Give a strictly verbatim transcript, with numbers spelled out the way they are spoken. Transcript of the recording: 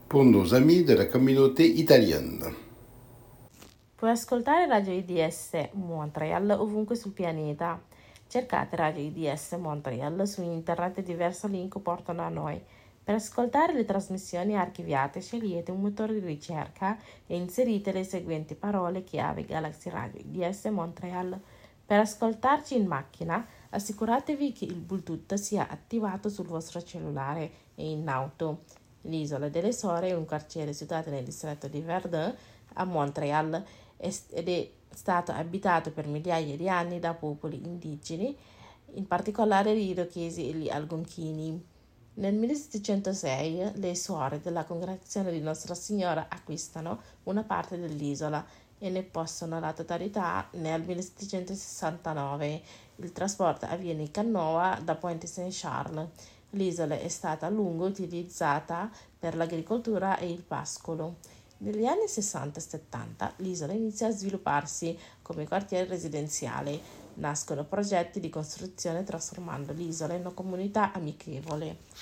pour nos amis de la communauté italienne. Puoi ascoltare Radio I D S Montreal ovunque sul pianeta. Cercate Radio I D S Montreal su internet e diversi link portano a noi. Per ascoltare le trasmissioni archiviate scegliete un motore di ricerca e inserite le seguenti parole chiave Galaxy Radio I D S Montreal. Per ascoltarci in macchina assicuratevi che il Bluetooth sia attivato sul vostro cellulare e in auto. L'isola delle Sore è un quartiere situato nel distretto di Verdun a Montreal ed è stato abitato per migliaia di anni da popoli indigeni, in particolare gli Irochesi e gli Algonchini. Nel millesettecentosei le suore della congregazione di Nostra Signora acquistano una parte dell'isola e ne possono la totalità nel millesettecentosessantanove. Il trasporto avviene in canoa da Pointe Saint-Charles. L'isola è stata a lungo utilizzata per l'agricoltura e il pascolo. Negli anni sessanta e settanta l'isola inizia a svilupparsi come quartiere residenziale. Nascono progetti di costruzione trasformando l'isola in una comunità amichevole.